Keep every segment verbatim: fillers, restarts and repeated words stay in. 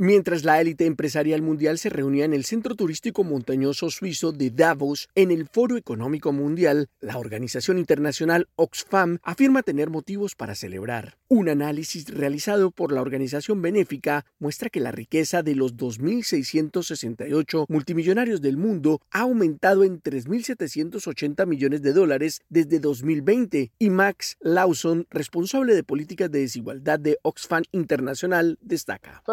Mientras la élite empresarial mundial se reunía en el centro turístico montañoso suizo de Davos en el Foro Económico Mundial, la organización internacional Oxfam afirma tener motivos para celebrar. Un análisis realizado por la organización benéfica muestra que la riqueza de los dos mil seiscientos sesenta y ocho multimillonarios del mundo ha aumentado en tres mil setecientos ochenta millones de dólares desde dos mil veinte, y Max Lawson, responsable de políticas de desigualdad de Oxfam Internacional, destaca.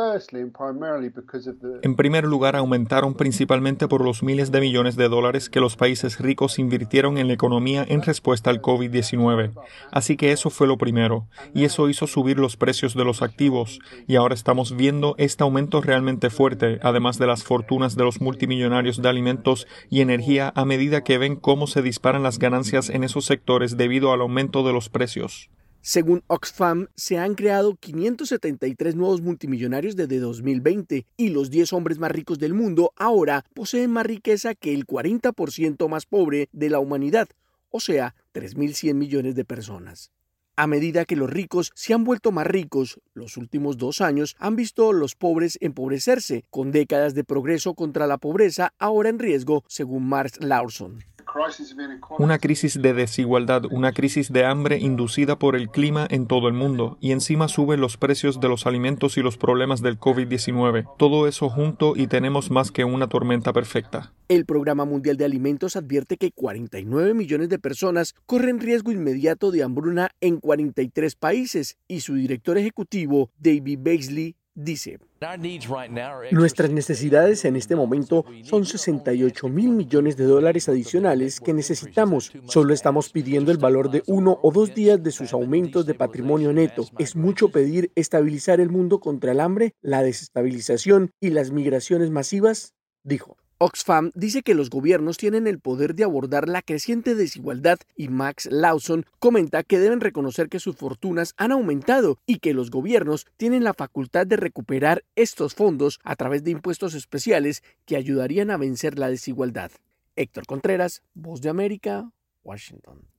En primer lugar, aumentaron principalmente por los miles de millones de dólares que los países ricos invirtieron en la economía en respuesta al COVID diecinueve. Así que eso fue lo primero, y eso hizo subir los precios de los activos, y ahora estamos viendo este aumento realmente fuerte, además de las fortunas de los multimillonarios de alimentos y energía a medida que ven cómo se disparan las ganancias en esos sectores debido al aumento de los precios. Según Oxfam, se han creado quinientos setenta y tres nuevos multimillonarios desde dos mil veinte y los diez hombres más ricos del mundo ahora poseen más riqueza que el cuarenta por ciento más pobre de la humanidad, o sea, tres mil cien millones de personas. A medida que los ricos se han vuelto más ricos, los últimos dos años han visto a los pobres empobrecerse, con décadas de progreso contra la pobreza ahora en riesgo, según Max Lawson. Una crisis de desigualdad, una crisis de hambre inducida por el clima en todo el mundo, y encima suben los precios de los alimentos y los problemas del COVID diecinueve. Todo eso junto y tenemos más que una tormenta perfecta. El Programa Mundial de Alimentos advierte que cuarenta y nueve millones de personas corren riesgo inmediato de hambruna en cuarenta y tres países, y su director ejecutivo, David Beasley, dice: Nuestras necesidades en este momento son sesenta y ocho mil millones de dólares adicionales que necesitamos. Solo estamos pidiendo el valor de uno o dos días de sus aumentos de patrimonio neto. Es mucho pedir estabilizar el mundo contra el hambre, la desestabilización y las migraciones masivas, dijo. Oxfam dice que los gobiernos tienen el poder de abordar la creciente desigualdad, y Max Lawson comenta que deben reconocer que sus fortunas han aumentado y que los gobiernos tienen la facultad de recuperar estos fondos a través de impuestos especiales que ayudarían a vencer la desigualdad. Héctor Contreras, Voz de América, Washington.